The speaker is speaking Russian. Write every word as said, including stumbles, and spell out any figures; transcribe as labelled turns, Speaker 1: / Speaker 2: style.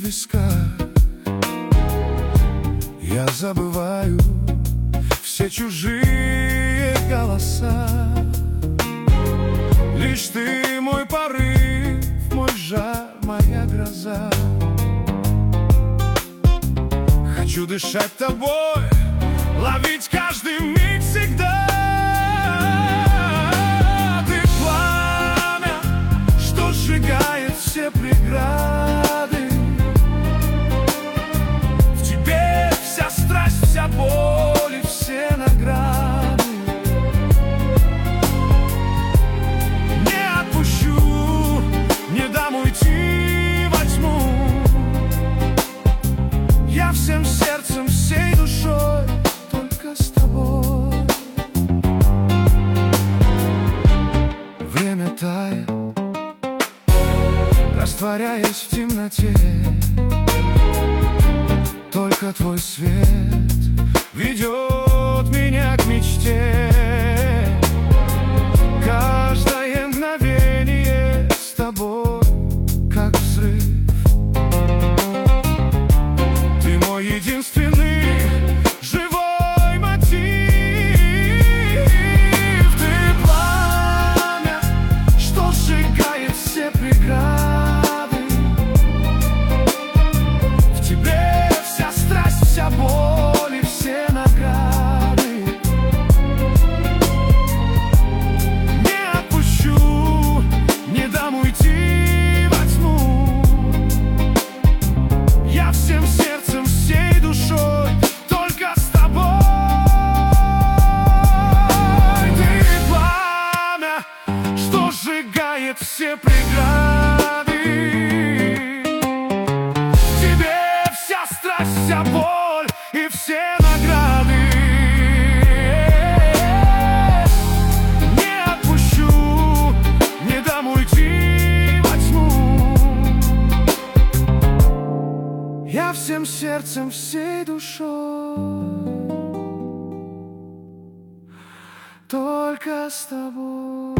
Speaker 1: близка. Я забываю все чужие голоса. Лишь ты мой порыв, мой жар, моя гроза. Хочу дышать тобой, ловить каждый миг всегда. Ты пламя, что сжигает все преграды. В тебе вся страсть, вся боль и все награды. Не отпущу, не дам уйти во тьму. Я всем сердцем, всей душой только с тобой. Время тает, растворяясь в темноте. Только твой свет ведет меня к мечте. Каждое мгновение с тобой, как взрыв. Ты мой единственный живой мотив. Ты пламя, что сжигает все преграды. В тебе вся страсть, вся боль и все награды. Не отпущу, не дам уйти во тьму. Я всем сердцем, всей душой только с тобой. Ты пламя, что сжигает все преграды. В тебе вся страсть, вся боль и все награды. Не отпущу, не дам уйти во тьму. Я всем сердцем, всей душой только с тобой.